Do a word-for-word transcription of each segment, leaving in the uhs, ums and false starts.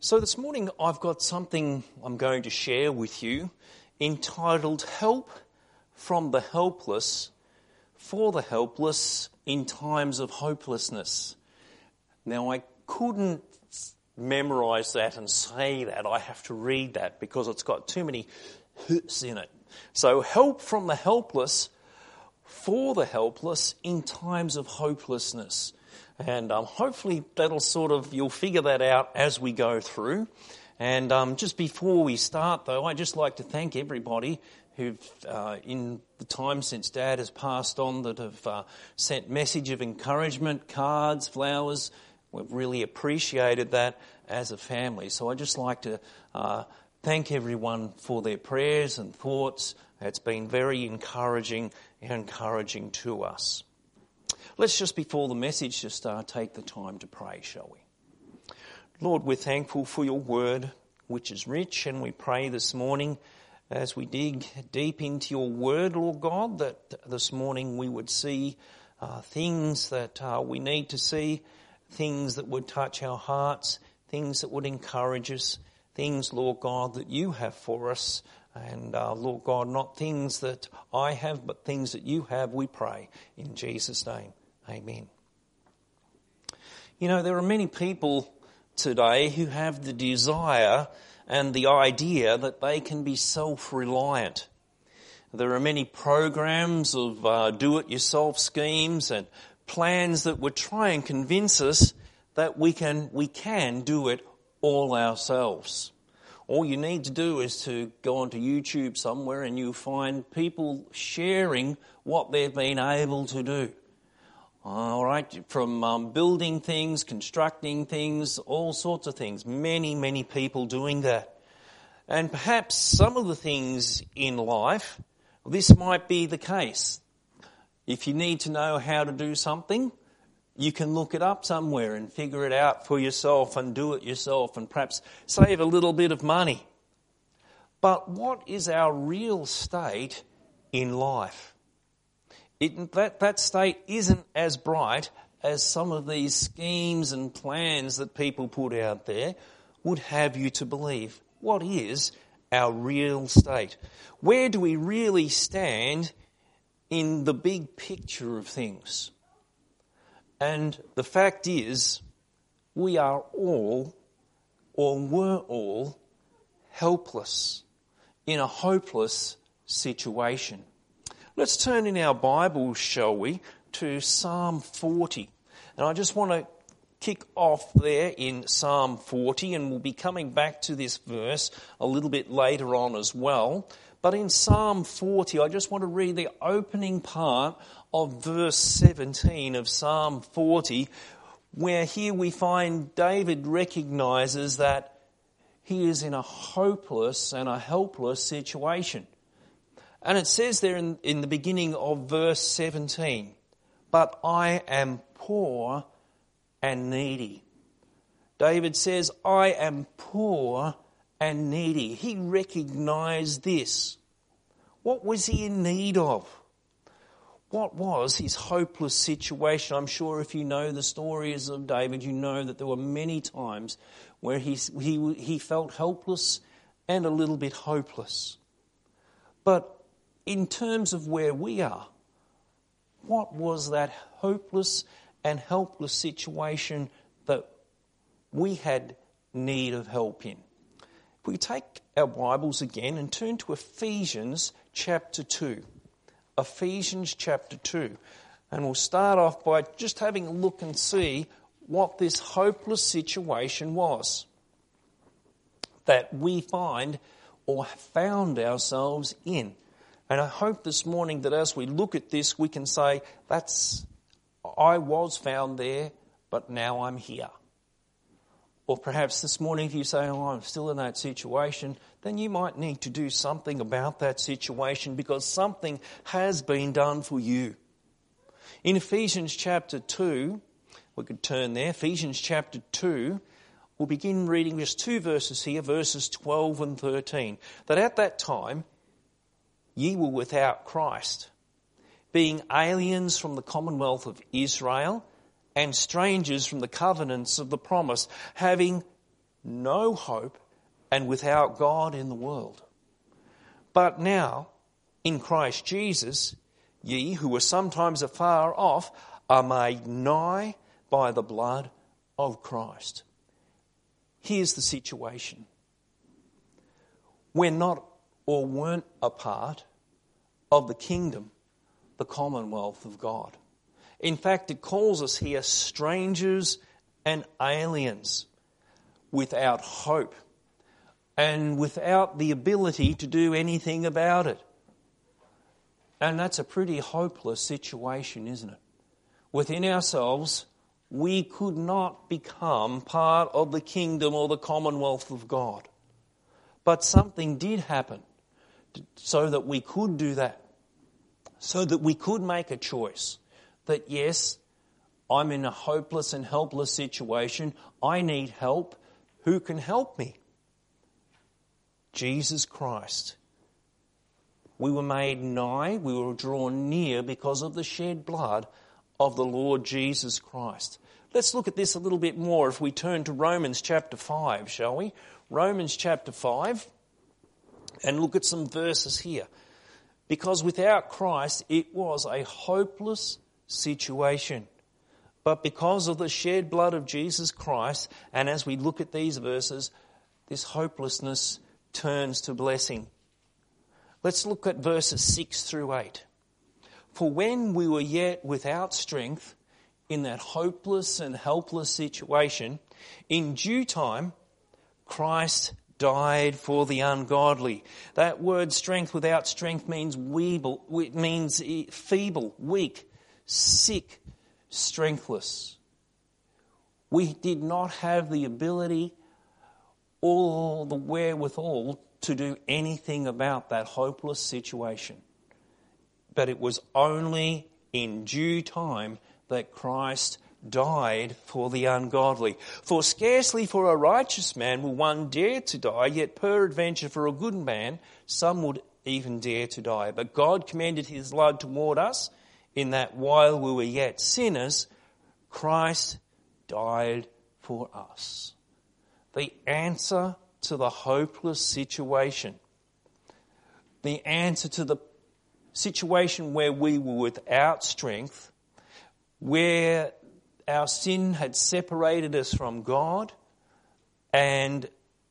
So this morning I've got something I'm going to share with you entitled Help from the Helpless for the Helpless in Times of Hopelessness. Now I couldn't memorise that and say that. I have to read that because it's got too many h's in it. So help from the helpless for the helpless in times of hopelessness. And um, hopefully that'll sort of, you'll figure that out as we go through. And um, just before we start though, I'd just like to thank everybody who've, uh, in the time since Dad has passed on, that have uh, sent message of encouragement, cards, flowers. We've really appreciated that as a family. So I'd just like to uh, thank everyone for their prayers and thoughts. It's been very encouraging and encouraging to us. Let's just, before the message, just uh, take the time to pray, shall we? Lord, we're thankful for your word, which is rich, and we pray this morning as we dig deep into your word, Lord God, that this morning we would see uh, things that uh, we need to see, things that would touch our hearts, things that would encourage us, things, Lord God, that you have for us. And uh, Lord God, not things that I have, but things that you have, we pray. In Jesus' name, amen. You know, there are many people today who have the desire and the idea that they can be self-reliant. There are many programs of uh, do-it-yourself schemes and plans that would try and convince us that we can we can do it all ourselves. All you need to do is to go onto YouTube somewhere and you'll find people sharing what they've been able to do. All right, from um, building things, constructing things, all sorts of things. Many, many people doing that. And perhaps some of the things in life, this might be the case. If you need to know how to do something, you can look it up somewhere and figure it out for yourself and do it yourself and perhaps save a little bit of money. But what is our real state in life? It, that, that state isn't as bright as some of these schemes and plans that people put out there would have you to believe. What is our real state? Where do we really stand in the big picture of things? And the fact is, we are all, or were all, helpless in a hopeless situation. Let's turn in our Bibles, shall we, to Psalm forty. And I just want to kick off there in Psalm forty, and we'll be coming back to this verse a little bit later on as well. But in Psalm forty, I just want to read the opening part of verse seventeen of Psalm forty, where here we find David recognises that he is in a hopeless and a helpless situation. And it says there in, in the beginning of verse seventeen, "But I am poor and needy." David says, I am poor and needy. He recognised this. What was he in need of? What was his hopeless situation? I'm sure if you know the stories of David, you know that there were many times where he, he, he felt helpless and a little bit hopeless. But in terms of where we are, what was that hopeless and helpless situation that we had need of help in? If we take our Bibles again and turn to Ephesians chapter two. Ephesians chapter two. And we'll start off by just having a look and see what this hopeless situation was that we find or found ourselves in. And I hope this morning that as we look at this, we can say, that's, I was found there, but now I'm here. Or perhaps this morning if you say, oh, I'm still in that situation, then you might need to do something about that situation because something has been done for you. In Ephesians chapter two, we could turn there, Ephesians chapter two, we'll begin reading just two verses here, verses twelve and thirteen. That at that time, ye were without Christ, being aliens from the commonwealth of Israel and strangers from the covenants of the promise, having no hope, and without God in the world. But now, in Christ Jesus, ye who were sometimes afar off are made nigh by the blood of Christ. Here's the situation. We're not or weren't a part of the kingdom, the commonwealth of God. In fact, it calls us here strangers and aliens, without hope and without the ability to do anything about it. And that's a pretty hopeless situation, isn't it? Within ourselves, we could not become part of the kingdom or the commonwealth of God. But something did happen so that we could do that, so that we could make a choice that, yes, I'm in a hopeless and helpless situation. I need help. Who can help me? Jesus Christ. We were made nigh, we were drawn near because of the shed blood of the Lord Jesus Christ. Let's look at this a little bit more if we turn to Romans chapter five, shall we? Romans chapter five, and look at some verses here. Because without Christ, it was a hopeless situation. But because of the shed blood of Jesus Christ, and as we look at these verses, this hopelessness turns to blessing. Let's look at verses six through eight. For when we were yet without strength, in that hopeless and helpless situation, in due time, Christ died for the ungodly. That word strength without strength means weeble, it means feeble, weak, sick, strengthless. We did not have the ability or the wherewithal to do anything about that hopeless situation. But it was only in due time that Christ died for the ungodly. For scarcely for a righteous man will one dare to die, yet peradventure for a good man some would even dare to die. But God commended his love toward us, in that while we were yet sinners, Christ died for us. The answer to the hopeless situation, the answer to the situation where we were without strength, where our sin had separated us from God, and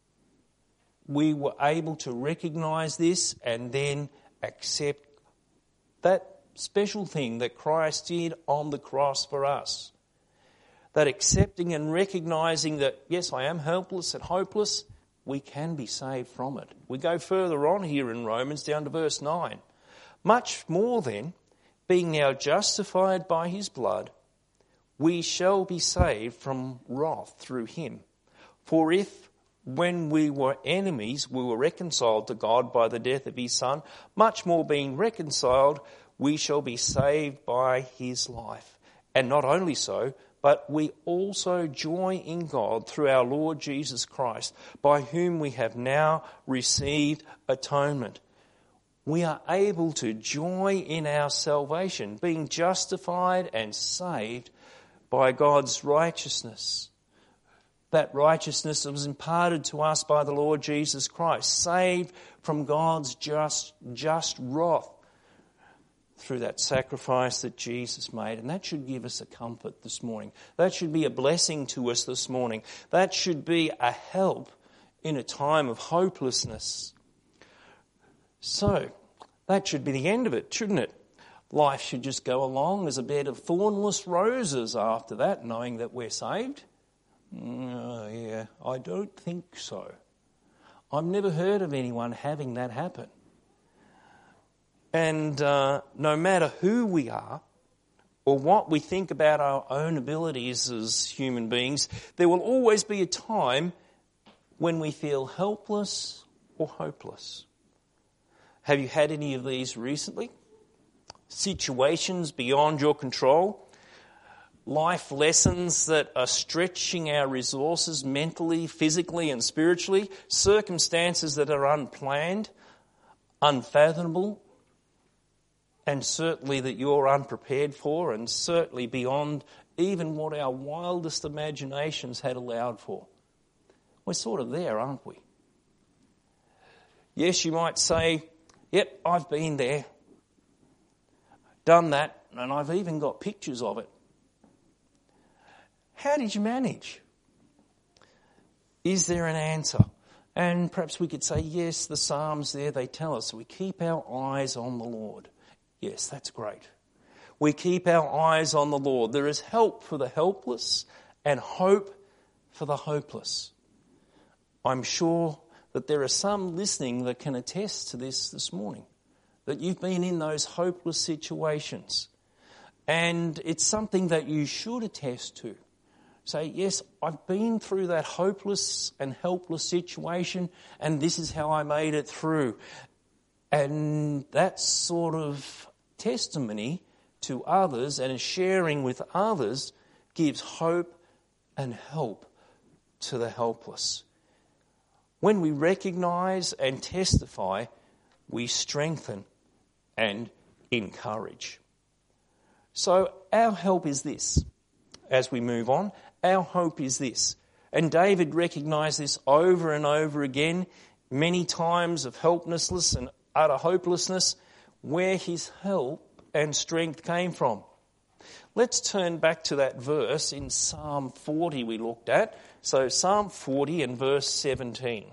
we were able to recognise this and then accept that special thing that Christ did on the cross for us. That accepting and recognising that, yes, I am helpless and hopeless, we can be saved from it. We go further on here in Romans down to verse nine. Much more then, being now justified by his blood, we shall be saved from wrath through him. For if, when we were enemies, we were reconciled to God by the death of his Son, much more being reconciled, we shall be saved by his life. And not only so, but we also joy in God through our Lord Jesus Christ, by whom we have now received atonement. We are able to joy in our salvation, being justified and saved by God's righteousness. That righteousness was imparted to us by the Lord Jesus Christ, saved from God's just, just wrath through that sacrifice that Jesus made. And that should give us a comfort this morning. That should be a blessing to us this morning. That should be a help in a time of hopelessness. So, that should be the end of it, shouldn't it? Life should just go along as a bed of thornless roses after that, knowing that we're saved. Uh, yeah, I don't think so. I've never heard of anyone having that happen. And uh, no matter who we are or what we think about our own abilities as human beings, there will always be a time when we feel helpless or hopeless. Have you had any of these recently? Situations beyond your control? Life lessons that are stretching our resources mentally, physically and spiritually? Circumstances that are unplanned, unfathomable, and certainly that you're unprepared for, and certainly beyond even what our wildest imaginations had allowed for. We're sort of there, aren't we? Yes, you might say, yep, I've been there, done that, and I've even got pictures of it. How did you manage? Is there an answer? And perhaps we could say, yes, the Psalms there, they tell us we keep our eyes on the Lord. Yes, that's great. We keep our eyes on the Lord. There is help for the helpless and hope for the hopeless. I'm sure that there are some listening that can attest to this this morning, that you've been in those hopeless situations. And it's something that you should attest to. Say, yes, I've been through that hopeless and helpless situation, and this is how I made it through. And that sort of testimony to others and sharing with others gives hope and help to the helpless. When we recognise and testify, we strengthen and encourage. So our help is this. As we move on, our hope is this. And David recognised this over and over again, many times of helplessness and utter hopelessness, where his help and strength came from. Let's turn back to that verse in Psalm forty we looked at. So Psalm forty and verse seventeen.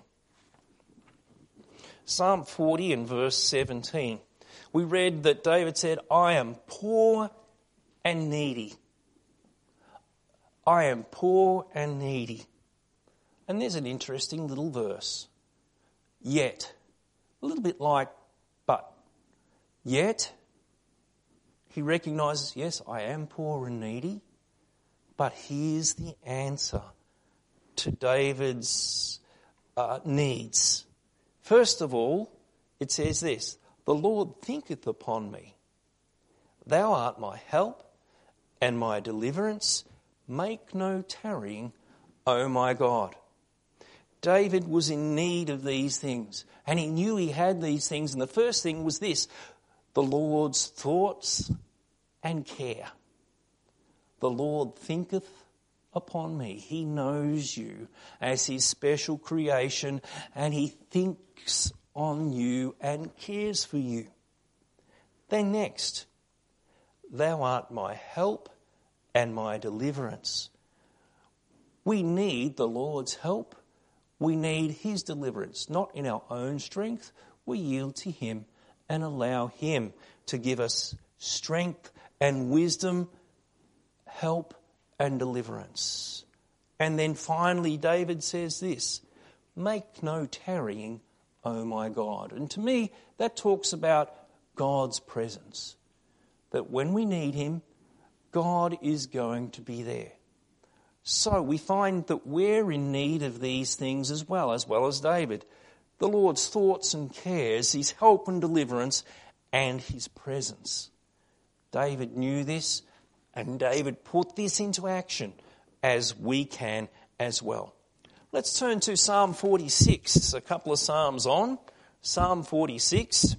Psalm forty and verse seventeen. We read that David said, I am poor and needy. I am poor and needy. And there's an interesting little verse. Yet. A little bit like, but. Yet. He recognises, yes, I am poor and needy. But here's the answer to David's uh, needs. First of all, it says this, the Lord thinketh upon me. Thou art my help and my deliverance. Make no tarrying, O my God. David was in need of these things, and he knew he had these things. And the first thing was this, the Lord's thoughts and care. The Lord thinketh upon me. He knows you as his special creation, and he thinks on you and cares for you. Then next, thou art my help and my deliverance. We need the Lord's help. We need his deliverance, not in our own strength. We yield to him and allow him to give us strength and wisdom, help and deliverance. And then finally, David says this, make no tarrying, O my God. And to me, that talks about God's presence. That when we need him, God is going to be there. So we find that we're in need of these things as well, as well as David. The Lord's thoughts and cares, his help and deliverance, and his presence. David knew this, and David put this into action, as we can as well. Let's turn to Psalm forty-six. It's a couple of psalms on. Psalm forty-six.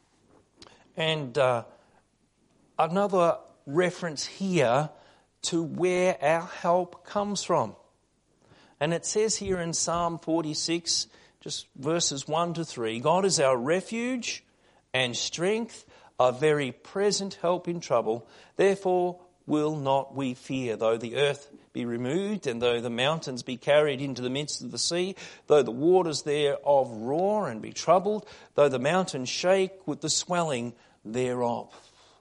And uh, another reference here to where our help comes from. And it says here in Psalm forty-six, just verses one to three, God is our refuge and strength, a very present help in trouble. Therefore will not we fear, though the earth be removed, and though the mountains be carried into the midst of the sea, though the waters thereof roar and be troubled, though the mountains shake with the swelling thereof.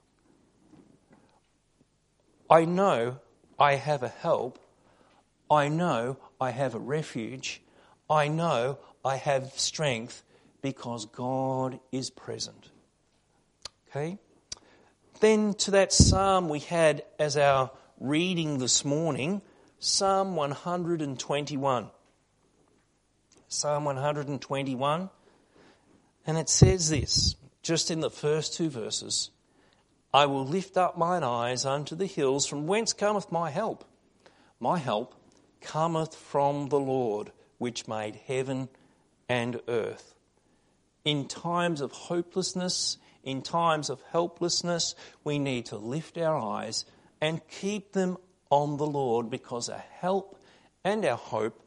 I know I have a help. I know I have a refuge. I know I have strength because God is present. Okay? Then to that psalm we had as our reading this morning, Psalm one hundred twenty-one. Psalm one hundred twenty-one. And it says this, just in the first two verses, I will lift up mine eyes unto the hills, from whence cometh my help? My help cometh from the Lord, which made heaven and earth. In times of hopelessness, in times of helplessness, we need to lift our eyes and keep them on the Lord, because our help and our hope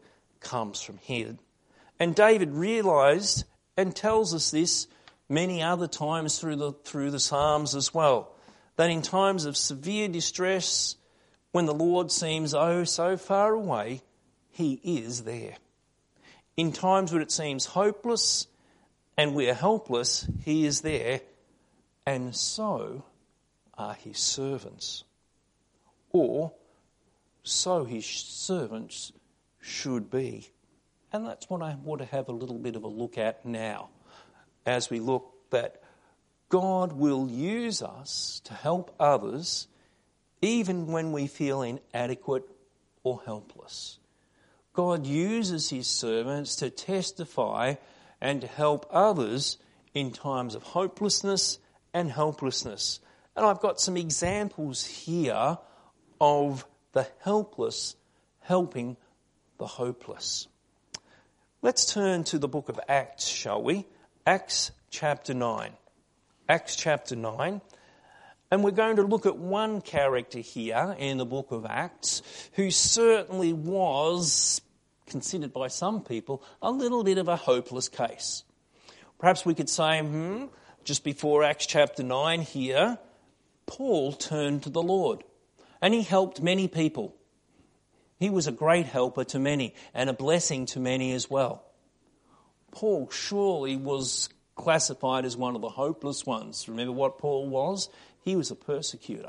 comes from here. And David realised and tells us this many other times through the through the Psalms as well, that in times of severe distress, when the Lord seems oh so far away, he is there. In times when it seems hopeless and we are helpless, he is there, and so are his servants. Or so his servants should be. And that's what I want to have a little bit of a look at now, as we look that God will use us to help others even when we feel inadequate or helpless. God uses his servants to testify and to help others in times of hopelessness and helplessness. And I've got some examples here of the helpless helping the hopeless. Let's turn to the book of Acts, shall we? Acts chapter nine. Acts chapter nine. And we're going to look at one character here in the book of Acts who certainly was considered by some people a little bit of a hopeless case. Perhaps we could say, hmm, just before Acts chapter nine here, Paul turned to the Lord and he helped many people. He was a great helper to many and a blessing to many as well. Paul surely was classified as one of the hopeless ones. Remember what Paul was? He was a persecutor.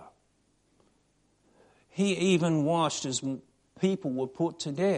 He even watched as people were put to death.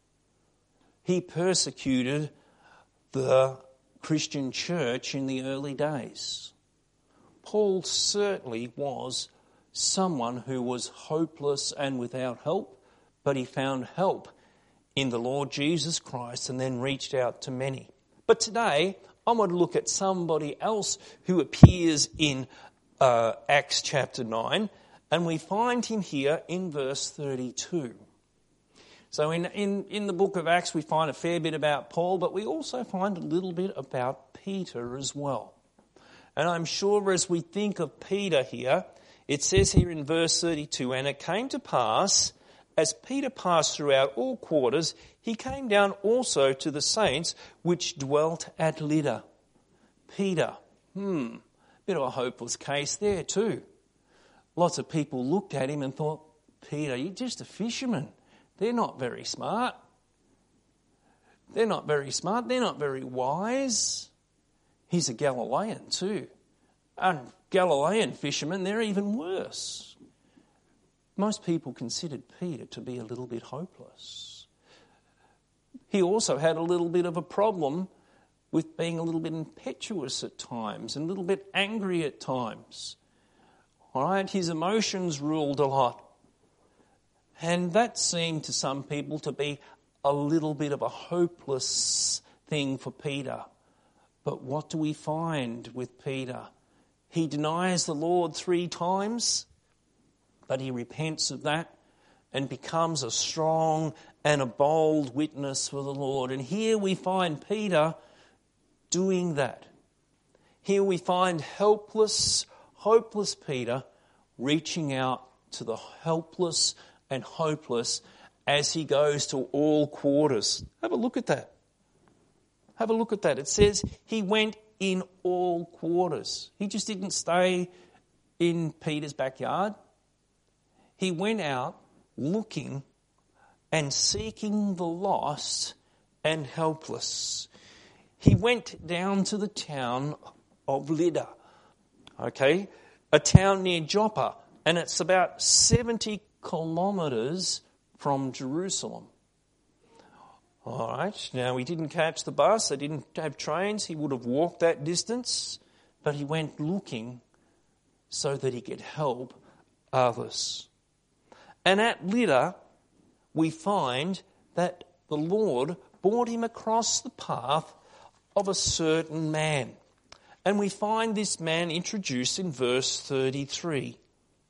He persecuted the Christian church in the early days. Paul certainly was someone who was hopeless and without help, but he found help in the Lord Jesus Christ and then reached out to many. But today, I want to look at somebody else who appears in uh, Acts chapter nine, and we find him here in verse thirty-two. So in, in, in the book of Acts, we find a fair bit about Paul, but we also find a little bit about Peter as well. And I'm sure as we think of Peter here, it says here in verse thirty-two, and it came to pass, as Peter passed throughout all quarters, he came down also to the saints which dwelt at Lydda. Peter, hmm, bit of a hopeless case there too. Lots of people looked at him and thought, Peter, you're just a fisherman. They're not very smart. They're not very smart. They're not very wise. He's a Galilean too. And Galilean fishermen, they're even worse. Most people considered Peter to be a little bit hopeless. He also had a little bit of a problem with being a little bit impetuous at times and a little bit angry at times. All right, his emotions ruled a lot. And that seemed to some people to be a little bit of a hopeless thing for Peter. But what do we find with Peter? He denies the Lord three times, but he repents of that and becomes a strong and a bold witness for the Lord. And here we find Peter doing that. Here we find helpless, hopeless Peter reaching out to the helpless and hopeless as he goes to all quarters. Have a look at that. Have a look at that. It says he went in all quarters. He just didn't stay in Peter's backyard. He went out looking and seeking the lost and helpless. He went down to the town of Lydda, okay, a town near Joppa, and it's about seventy kilometres from Jerusalem. All right, now he didn't catch the bus, they didn't have trains, he would have walked that distance, but he went looking so that he could help others. And at Lydda, we find that the Lord brought him across the path of a certain man. And we find this man introduced in verse thirty-three.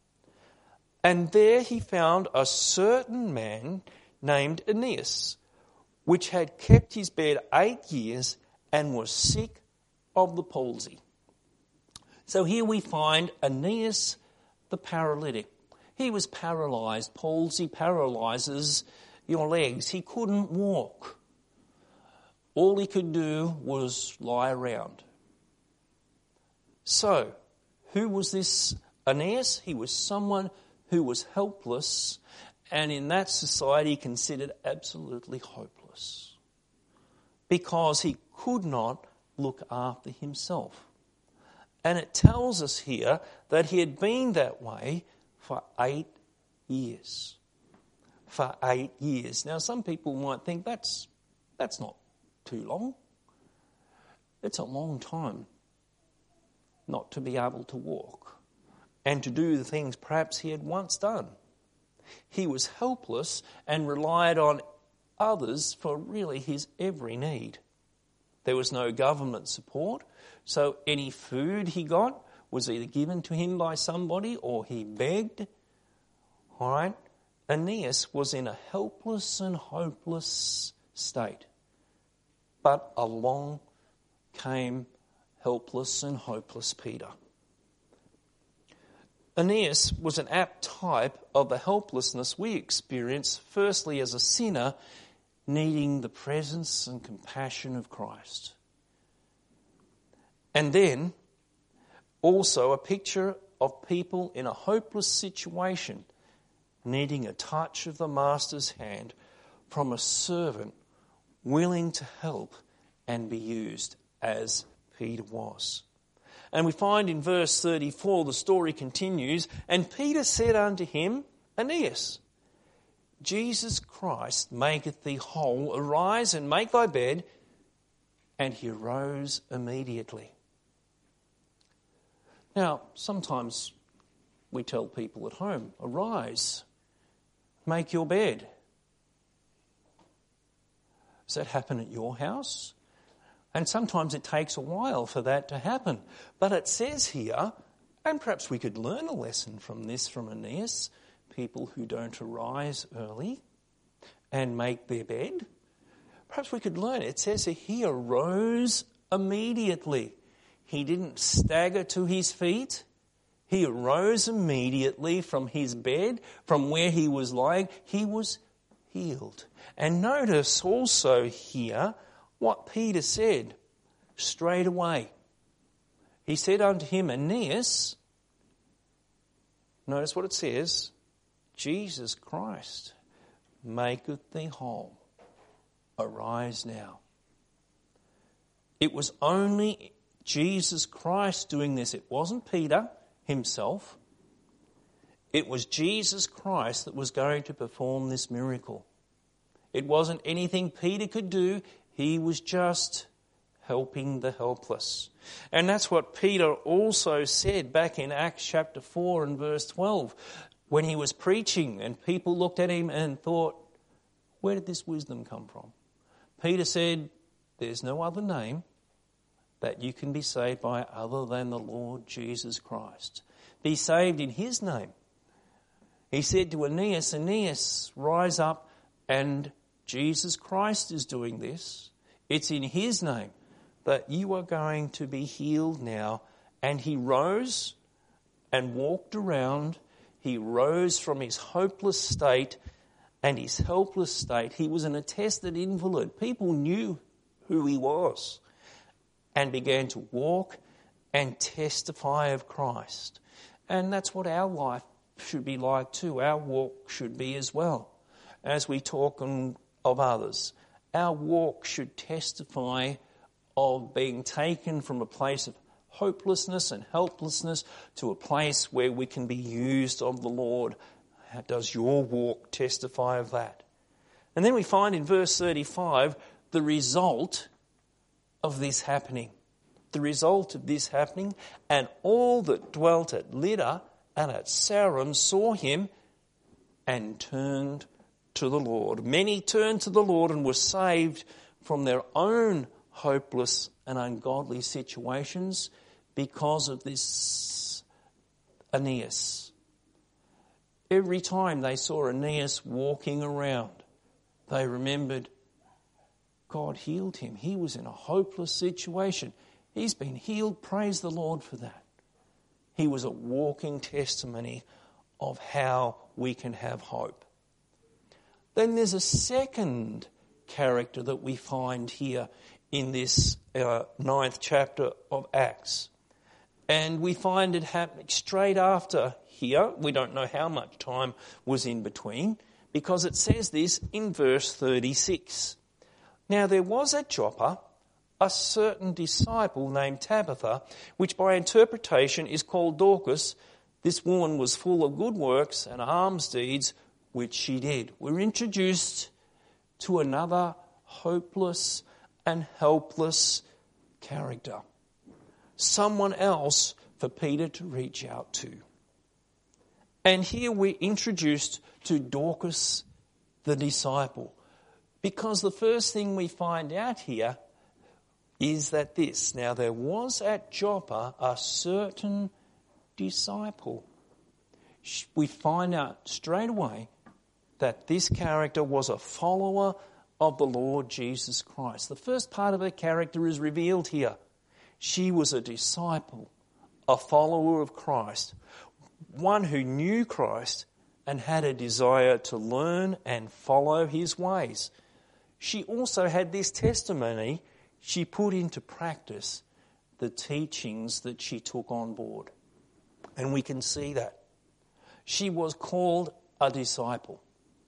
And there he found a certain man named Aeneas, which had kept his bed eight years and was sick of the palsy. So here we find Aeneas the paralytic. He was paralysed. Palsy paralyses your legs. He couldn't walk. All he could do was lie around. So, who was this Aeneas? He was someone who was helpless and in that society considered absolutely hopeless because he could not look after himself. And it tells us here that he had been that way for eight years. For eight years. Now, some people might think that's that's not too long. It's a long time not to be able to walk and to do the things perhaps he had once done. He was helpless and relied on others for really his every need. There was no government support, so any food he got was either given to him by somebody or he begged. All right? Aeneas was in a helpless and hopeless state. But along came helpless and hopeless Peter. Aeneas was an apt type of the helplessness we experience, firstly as a sinner needing the presence and compassion of Christ. And then also a picture of people in a hopeless situation needing a touch of the Master's hand from a servant willing to help and be used as Peter was. And we find in verse thirty-four, the story continues, and Peter said unto him, Aeneas, Jesus Christ maketh thee whole. Arise and make thy bed. And he arose immediately. Now, sometimes we tell people at home, arise, make your bed. Does that happen at your house? And sometimes it takes a while for that to happen. But it says here, and perhaps we could learn a lesson from this from Aeneas, people who don't arise early and make their bed. Perhaps we could learn. It says he arose immediately. He didn't stagger to his feet. He arose immediately from his bed, from where he was lying. He was healed. And notice also here what Peter said straight away. He said unto him, Aeneas, notice what it says, Jesus Christ maketh thee whole. Arise now. It was only Jesus Christ doing this. It wasn't Peter himself. It was Jesus Christ that was going to perform this miracle. It wasn't anything Peter could do. He was just helping the helpless. And that's what Peter also said back in Acts chapter four and verse twelve when he was preaching and people looked at him and thought, where did this wisdom come from? Peter said, there's no other name that you can be saved by other than the Lord Jesus Christ. Be saved in his name. He said to Aeneas, Aeneas, rise up, and Jesus Christ is doing this. It's in his name that you are going to be healed now. And he rose and walked around. He rose from his hopeless state and his helpless state. He was an attested invalid. People knew who he was and began to walk and testify of Christ. And that's what our life should be like too. Our walk should be as well. As we talk of others, our walk should testify of being taken from a place of hopelessness and helplessness to a place where we can be used of the Lord. How does your walk testify of that? And then we find in verse thirty-five the result of this happening. The result of this happening, and all that dwelt at Lydda and at Saron saw him and turned to the Lord. Many turned to the Lord and were saved from their own hopeless and ungodly situations because of this Aeneas. Every time they saw Aeneas walking around, they remembered God healed him. He was in a hopeless situation. He's been healed. Praise the Lord for that. He was a walking testimony of how we can have hope. Then there's a second character that we find here in this uh, ninth chapter of Acts. And we find it happening straight after here. We don't know how much time was in between, because it says this in verse thirty-six. Now there was at Joppa a certain disciple named Tabitha, which by interpretation is called Dorcas. This woman was full of good works and alms deeds, which she did. We're introduced to another hopeless and helpless character. Someone else for Peter to reach out to. And here we're introduced to Dorcas the disciple. Because the first thing we find out here is that this. Now there was at Joppa a certain disciple. We find out straight away that this character was a follower of the Lord Jesus Christ. The first part of her character is revealed here. She was a disciple, a follower of Christ, one who knew Christ and had a desire to learn and follow his ways. She also had this testimony. She put into practice the teachings that she took on board. And we can see that. She was called a disciple.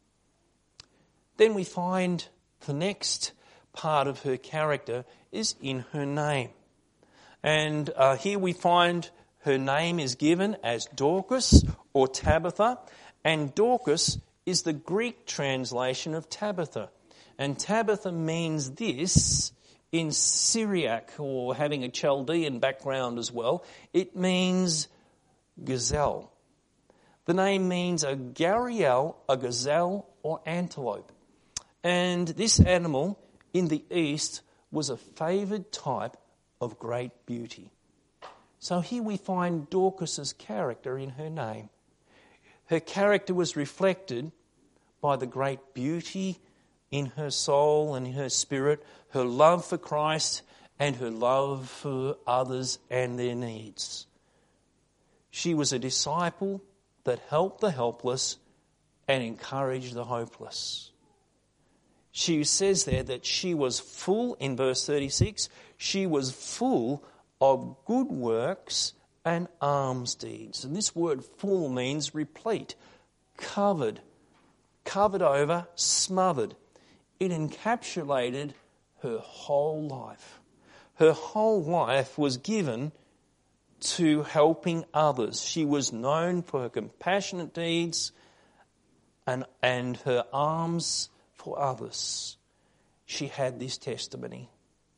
Then we find the next part of her character is in her name. And uh, here we find her name is given as Dorcas or Tabitha. And Dorcas is the Greek translation of Tabitha. And Tabitha means this in Syriac, or having a Chaldean background as well. It means gazelle. The name means a gharial, a gazelle or antelope. And this animal in the East was a favoured type of great beauty. So here we find Dorcas's character in her name. Her character was reflected by the great beauty in her soul and in her spirit, her love for Christ and her love for others and their needs. She was a disciple that helped the helpless and encouraged the hopeless. She says there that she was full, in verse thirty-six, she was full of good works and alms deeds. And this word full means replete, covered, covered over, smothered. It encapsulated her whole life. Her whole life was given to helping others. She was known for her compassionate deeds and, and her alms for others. She had this testimony.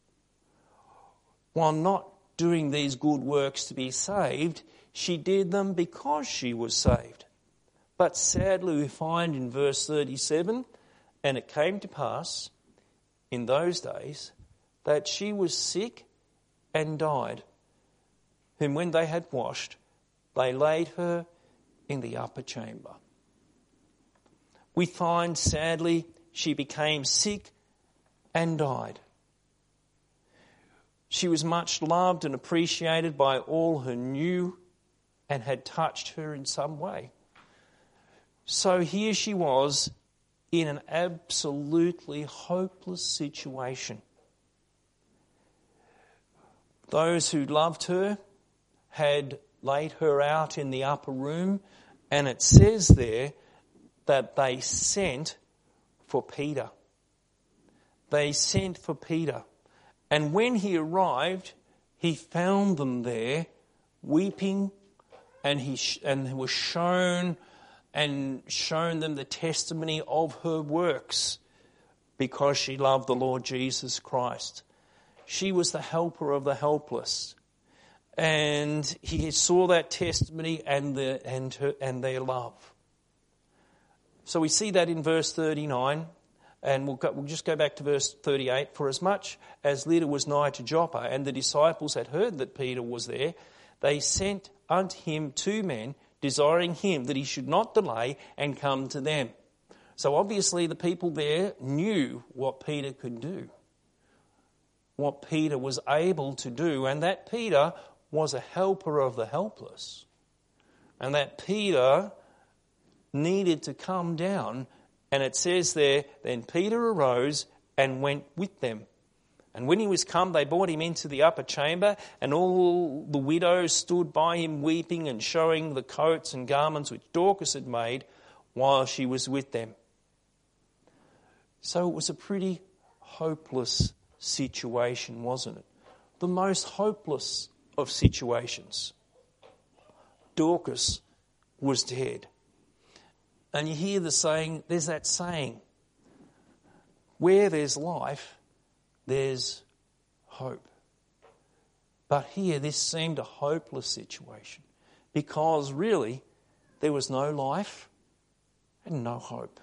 While not doing these good works to be saved, she did them because she was saved. But sadly we find in verse thirty-seven, and it came to pass in those days that she was sick and died, whom when they had washed, they laid her in the upper chamber. We find, sadly, she became sick and died. She was much loved and appreciated by all who knew and had touched her in some way. So here she was in an absolutely hopeless situation. Those who loved her had laid her out in the upper room, and it says there that they sent for Peter. They sent for Peter. And when he arrived, he found them there weeping, and he sh- and was shown and shown them the testimony of her works because she loved the Lord Jesus Christ. She was the helper of the helpless. And he saw that testimony and the and her and their love. So we see that in verse thirty-nine, and we'll, go, we'll just go back to verse thirty-eight. For as much as Lydda was nigh to Joppa, and the disciples had heard that Peter was there, they sent unto him two men, desiring him that he should not delay and come to them. So obviously the people there knew what Peter could do, what Peter was able to do, and that Peter was a helper of the helpless, and that Peter needed to come down And it says there, then Peter arose and went with them. And when he was come, they brought him into the upper chamber, and all the widows stood by him weeping and showing the coats and garments which Dorcas had made while she was with them. So it was a pretty hopeless situation, wasn't it? The most hopeless of situations. Dorcas was dead. And you hear the saying, there's that saying, where there's life, there's hope. But here, this seemed a hopeless situation because really there was no life and no hope.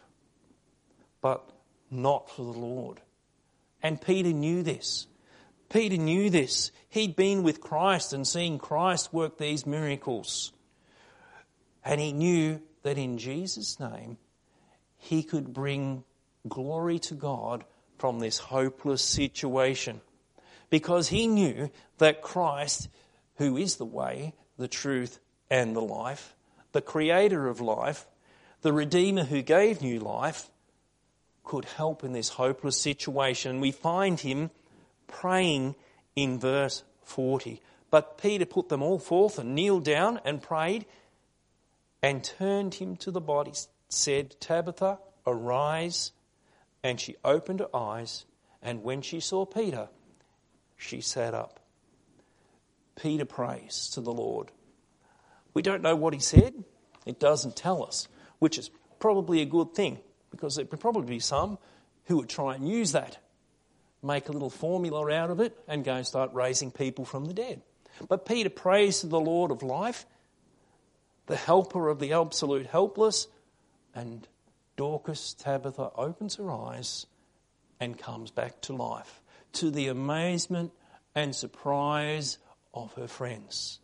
But not for the Lord. And Peter knew this. Peter knew this. He'd been with Christ and seen Christ work these miracles. And he knew that in Jesus' name, he could bring glory to God from this hopeless situation. Because he knew that Christ, who is the way, the truth, and the life, the creator of life, the Redeemer who gave new life, could help in this hopeless situation. We find him praying in verse forty. But Peter put them all forth and kneeled down and prayed and turned him to the body, said, Tabitha, arise. And she opened her eyes, and when she saw Peter, she sat up. Peter prays to the Lord. We don't know what he said. It doesn't tell us, which is probably a good thing, because there would probably be some who would try and use that, make a little formula out of it, and go and start raising people from the dead. But Peter prays to the Lord of life, the helper of the absolute helpless, and Dorcas, Tabitha, opens her eyes and comes back to life, to the amazement and surprise of her friends.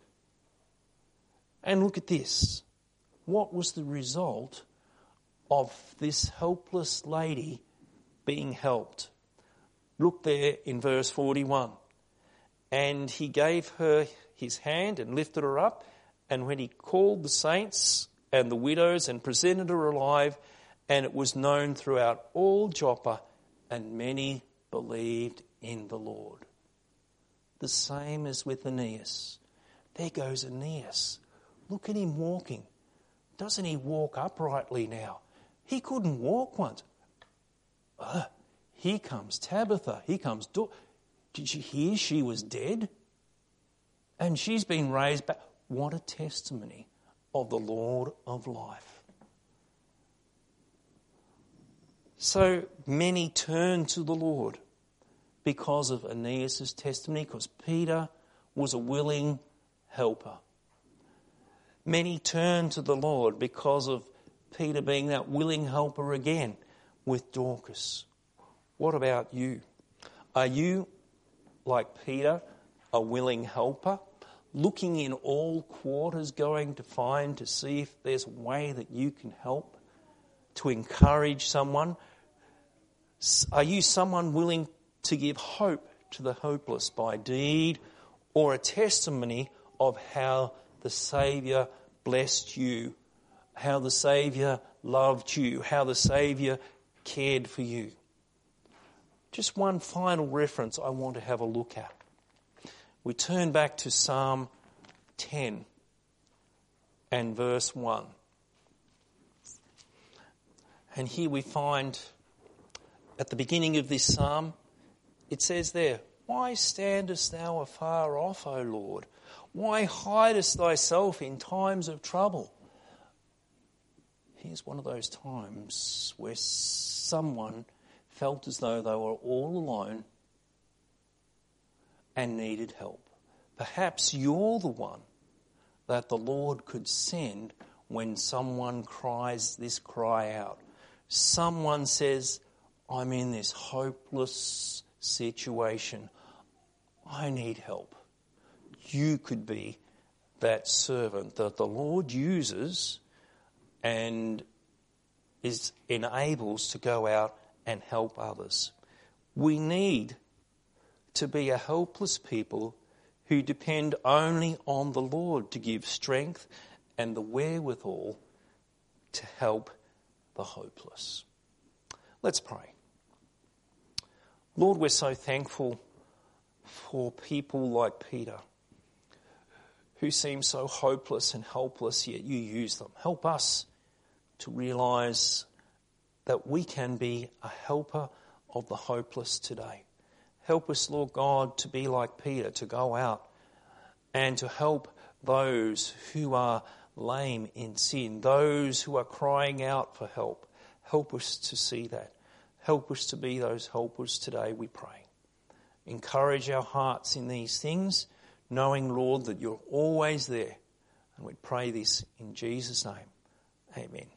And look at this. What was the result of this helpless lady being helped? Look there in verse forty-one. And he gave her his hand and lifted her up, and when he called the saints and the widows and presented her alive, and it was known throughout all Joppa, and many believed in the Lord. The same as with Aeneas. There goes Aeneas. Look at him walking. Doesn't he walk uprightly now? He couldn't walk once. Uh, here comes Tabitha. Here comes Dor. Did you hear she was dead? And she's been raised back. What a testimony of the Lord of life. So many turned to the Lord because of Aeneas' testimony, because Peter was a willing helper. Many turned to the Lord because of Peter being that willing helper again with Dorcas. What about you? Are you, like Peter, a willing helper, looking in all quarters, going to find to see if there's a way that you can help, to encourage someone? Are you someone willing to give hope to the hopeless by deed, or a testimony of how the Saviour blessed you, how the Saviour loved you, how the Saviour cared for you? Just one final reference I want to have a look at. We turn back to Psalm ten and verse one. And here we find at the beginning of this psalm, it says there, why standest thou afar off, O Lord? Why hidest thyself in times of trouble? Here's one of those times where someone felt as though they were all alone and needed help. Perhaps you're the one that the Lord could send when someone cries this cry out. Someone says, I'm in this hopeless situation. I need help. You could be that servant that the Lord uses and is enables to go out and help others. We need to be a helpless people who depend only on the Lord to give strength and the wherewithal to help the hopeless. Let's pray. Lord, we're so thankful for people like Peter who seem so hopeless and helpless, yet you use them. Help us to realise that we can be a helper of the hopeless today. Help us, Lord God, to be like Peter, to go out and to help those who are lame in sin, those who are crying out for help. Help us to see that. Help us to be those helpers today, we pray. Encourage our hearts in these things, knowing, Lord, that you're always there. And we pray this in Jesus' name. Amen.